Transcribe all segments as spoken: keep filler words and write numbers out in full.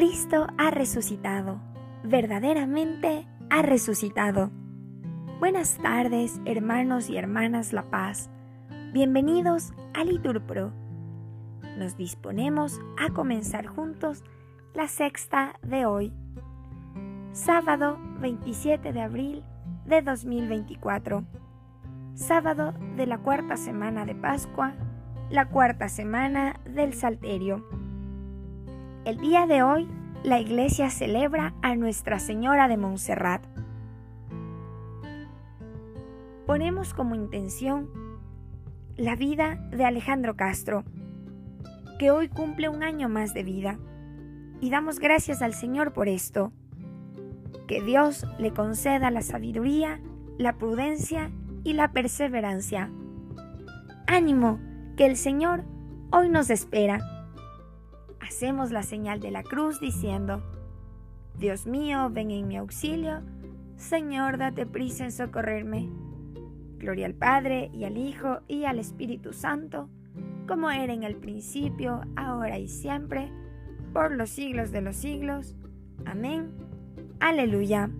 Cristo ha resucitado, verdaderamente ha resucitado. Buenas tardes, hermanos y hermanas La Paz. Bienvenidos a LiturPro. Nos disponemos a comenzar juntos la sexta de hoy, sábado veintisiete de abril de dos mil veinticuatro, sábado de la cuarta semana de Pascua, la cuarta semana del Salterio. El día de hoy, la Iglesia celebra a Nuestra Señora de Montserrat. Ponemos como intención la vida de Alejandro Castro, que hoy cumple un año más de vida, y damos gracias al Señor por esto. Que Dios le conceda la sabiduría, la prudencia y la perseverancia. ¡Ánimo! Que el Señor hoy nos espera. Hacemos la señal de la cruz diciendo: Dios mío, ven en mi auxilio. Señor, date prisa en socorrerme. Gloria al Padre, y al Hijo, y al Espíritu Santo, como era en el principio, ahora y siempre, por los siglos de los siglos. Amén. Aleluya.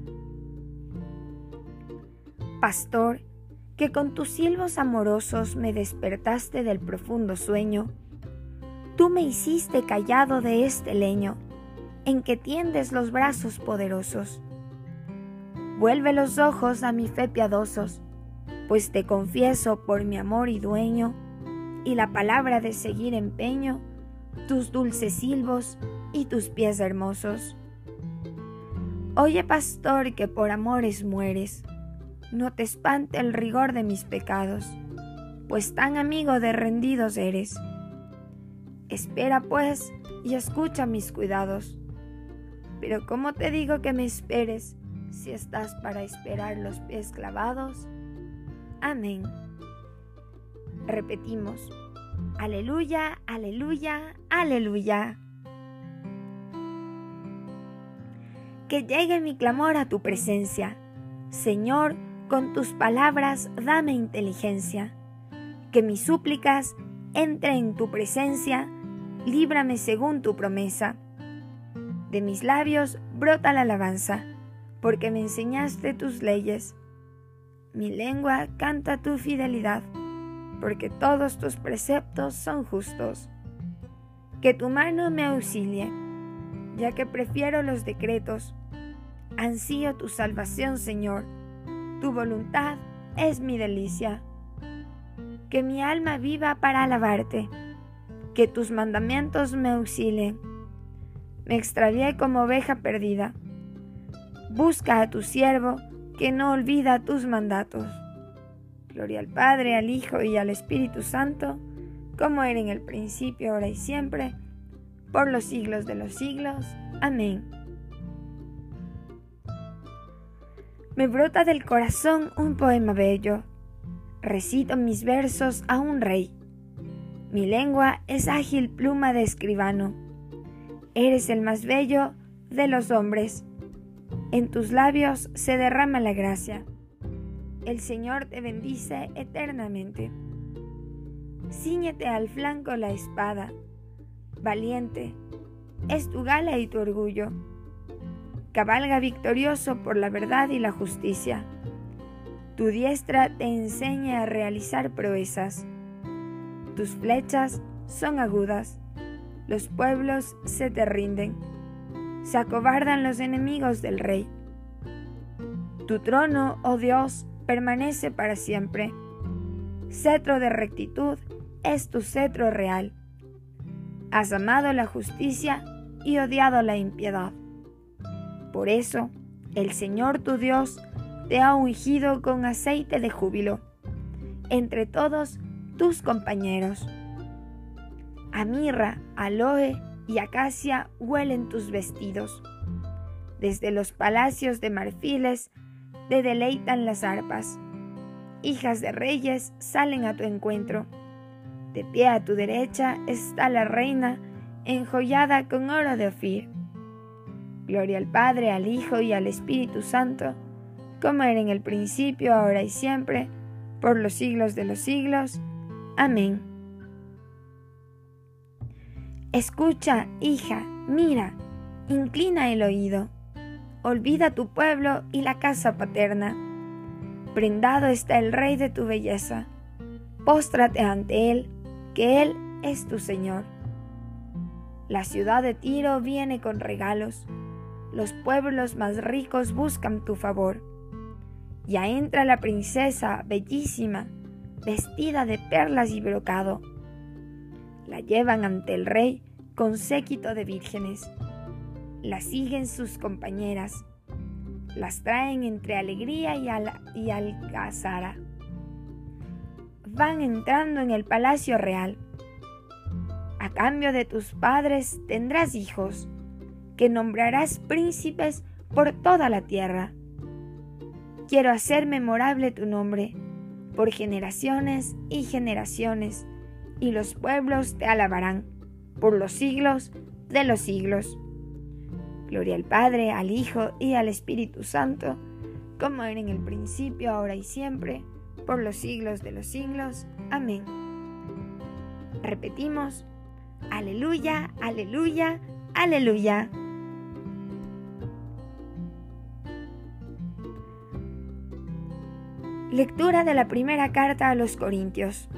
Pastor, que con tus silbos amorosos me despertaste del profundo sueño, tú me hiciste callado de este leño, en que tiendes los brazos poderosos. Vuelve los ojos a mi fe piadosos, pues te confieso por mi amor y dueño, y la palabra de seguir empeño, tus dulces silbos y tus pies hermosos. Oye, pastor, que por amores mueres, no te espante el rigor de mis pecados, pues tan amigo de rendidos eres. Espera pues y escucha mis cuidados. Pero ¿cómo te digo que me esperes si estás para esperar los pies clavados? Amén. Repetimos: aleluya, aleluya, aleluya. Que llegue mi clamor a tu presencia. Señor, con tus palabras dame inteligencia. Que mis súplicas entren en tu presencia. Líbrame según tu promesa. De mis labios brota la alabanza, porque me enseñaste tus leyes. Mi lengua canta tu fidelidad, porque todos tus preceptos son justos. Que tu mano me auxilie, ya que prefiero los decretos. Ansío tu salvación, Señor, tu voluntad es mi delicia. Que mi alma viva para alabarte, que tus mandamientos me auxilien. Me extravié como oveja perdida. Busca a tu siervo, que no olvida tus mandatos. Gloria al Padre, al Hijo y al Espíritu Santo, como era en el principio, ahora y siempre, por los siglos de los siglos. Amén. Me brota del corazón un poema bello. Recito mis versos a un rey. Mi lengua es ágil pluma de escribano. Eres el más bello de los hombres. En tus labios se derrama la gracia. El Señor te bendice eternamente. Cíñete al flanco la espada. Valiente, es tu gala y tu orgullo. Cabalga victorioso por la verdad y la justicia. Tu diestra te enseña a realizar proezas. Tus flechas son agudas, los pueblos se te rinden, se acobardan los enemigos del rey. Tu trono, oh Dios, permanece para siempre. Cetro de rectitud es tu cetro real. Has amado la justicia y odiado la impiedad. Por eso, el Señor tu Dios te ha ungido con aceite de júbilo entre todos tus compañeros. A mirra, aloe y acacia huelen tus vestidos. Desde los palacios de marfiles te deleitan las arpas. Hijas de reyes salen a tu encuentro. De pie a tu derecha está la reina, enjollada con oro de Ofir. Gloria al Padre, al Hijo y al Espíritu Santo, como era en el principio, ahora y siempre, por los siglos de los siglos. Amén. Escucha, hija, mira, inclina el oído. Olvida tu pueblo y la casa paterna. Prendado está el Rey de tu belleza. Póstrate ante Él, que Él es tu Señor. La ciudad de Tiro viene con regalos. Los pueblos más ricos buscan tu favor. Ya entra la princesa bellísima, vestida de perlas y brocado. La llevan ante el rey con séquito de vírgenes. La siguen sus compañeras. Las traen entre alegría y, al y algazara. Van entrando en el palacio real. A cambio de tus padres tendrás hijos, que nombrarás príncipes por toda la tierra. Quiero hacer memorable tu nombre, por generaciones y generaciones, y los pueblos te alabarán, por los siglos de los siglos. Gloria al Padre, al Hijo y al Espíritu Santo, como era en el principio, ahora y siempre, por los siglos de los siglos. Amén. Repetimos: aleluya, aleluya, aleluya. Lectura de la primera carta a los Corintios.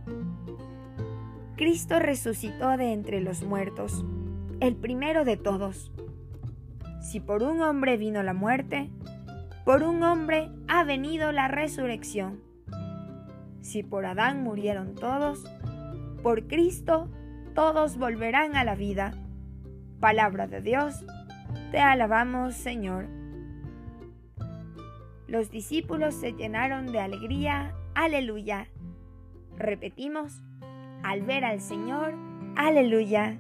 Cristo resucitó de entre los muertos, el primero de todos. Si por un hombre vino la muerte, por un hombre ha venido la resurrección. Si por Adán murieron todos, por Cristo todos volverán a la vida. Palabra de Dios, te alabamos, Señor. Los discípulos se llenaron de alegría, aleluya. Repetimos: al ver al Señor, aleluya.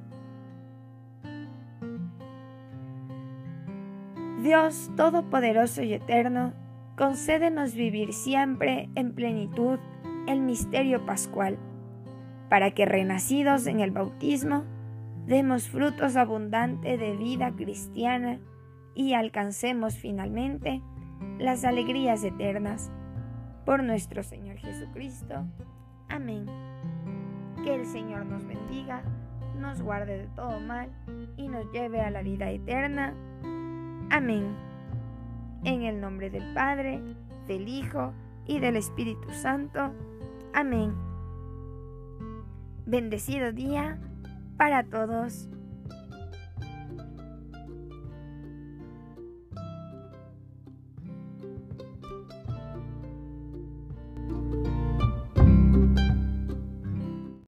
Dios Todopoderoso y Eterno, concédenos vivir siempre en plenitud el misterio pascual, para que, renacidos en el bautismo, demos frutos abundantes de vida cristiana y alcancemos finalmente las alegrías eternas. Por nuestro Señor Jesucristo. Amén. Que el Señor nos bendiga, nos guarde de todo mal y nos lleve a la vida eterna. Amén. En el nombre del Padre, del Hijo y del Espíritu Santo. Amén. Bendecido día para todos.